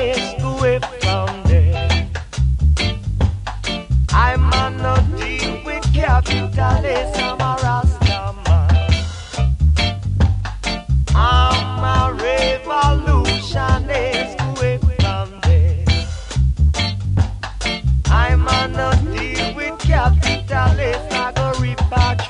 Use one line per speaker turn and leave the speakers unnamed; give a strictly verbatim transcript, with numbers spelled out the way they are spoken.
socialist away from there. I'm on no deal with capitalists. I'm a Rasta man. I'm a revolutionist away from there. I'm on no deal with capitalists. I go repatriate.